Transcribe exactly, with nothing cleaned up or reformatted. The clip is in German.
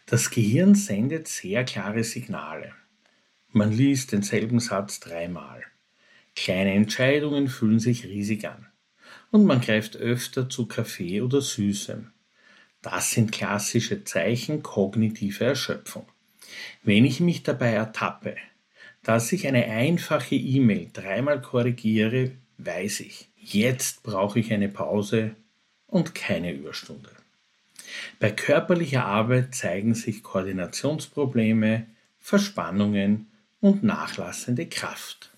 Das Gehirn sendet sehr klare Signale. Man liest denselben Satz dreimal. Kleine Entscheidungen fühlen sich riesig an. Und man greift öfter zu Kaffee oder Süßem. Das sind klassische Zeichen kognitiver Erschöpfung. Wenn ich mich dabei ertappe, dass ich eine einfache E-Mail dreimal korrigiere, weiß ich, jetzt brauche ich eine Pause und keine Überstunde. Bei körperlicher Arbeit zeigen sich Koordinationsprobleme, Verspannungen und nachlassende Kraft.